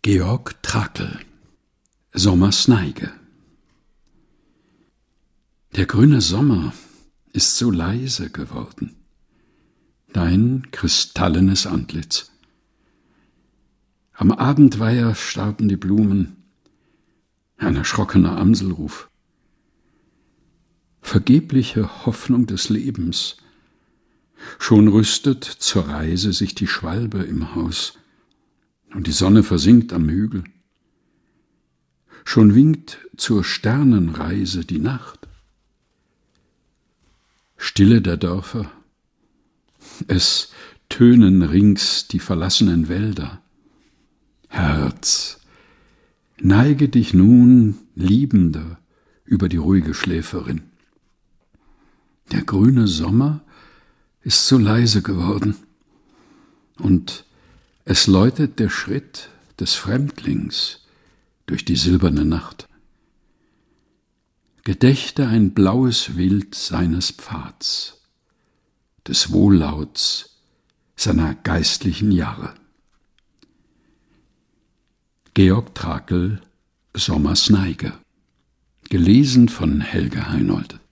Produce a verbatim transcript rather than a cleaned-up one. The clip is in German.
Georg Trakl, Sommersneige. Der grüne Sommer ist so leise geworden, dein kristallenes Antlitz. Am Abendweiher starben die Blumen, ein erschrockener Amselruf. Vergebliche Hoffnung des Lebens. Schon rüstet zur Reise sich die Schwalbe im Haus, und die Sonne versinkt am Hügel. Schon winkt zur Sternenreise die Nacht. Stille der Dörfer, es tönen rings die verlassenen Wälder. Herz, neige dich nun liebender über die ruhige Schläferin. Der grüne Sommer ist so leise geworden, und es läutet der Schritt des Fremdlings durch die silberne Nacht. Gedächte ein blaues Wild seines Pfads, des Wohllauts seiner geistlichen Jahre. Georg Trakl, Sommersneige. Gelesen von Helge Heinold.